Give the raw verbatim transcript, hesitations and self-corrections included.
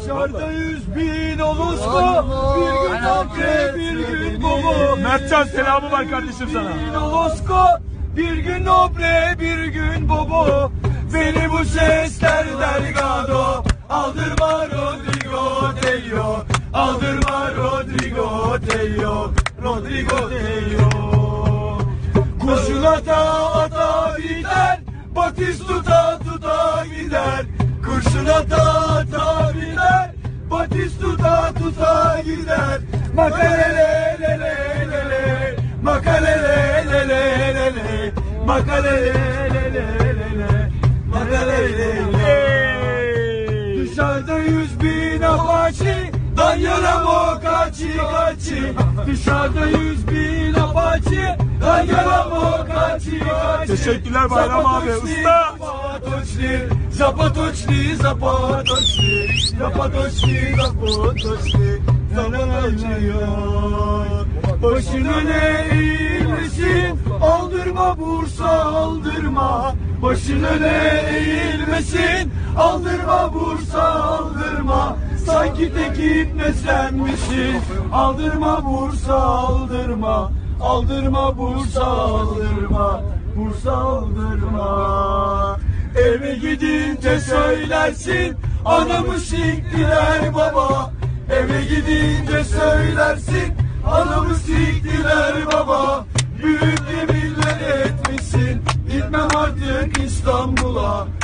Dışarıda yüz bin olusko, bir gün nobre, bir gün bobo. Mertcan selamı var kardeşim sana. Yüz bin olusko, bir gün nobre, bir gün bobo. Beni bu sesler delgado, aldırma Rodrigo Tello, aldırma Rodrigo Tello, Rodrigo Tello. Kurşun ata ata biter, Batistuta tuta gider. Kurşun ata ata biter, Batistuta tuta gider. Makalele le le le le, makalele le le le le, makalele le le le le, makalele le. Dışarıda yüz bin apache, Danyalamo kaçı kaçı. Dışarıda yüz bin apache, Danyalamo kaçı kaçı. Teşekkürler Bayram abi, usta. Zapatoçli, zapatoçli, zapatoçli, zapatoçli, zaman acıyor. Başın öne eğilmesin, aldırma Bursa, aldırma. Başın öne eğilmesin, aldırma Bursa, aldırma. Sanki tek ipne sen misin? Aldırma Bursa, aldırma. Aldırma Bursa, aldırma. Bursa, aldırma. Eve gidince söylersin, anamı siktiler baba. Eve gidince söylersin, anamı siktiler baba. Büyük yeminler etmişsin, gitmem artık İstanbul'a.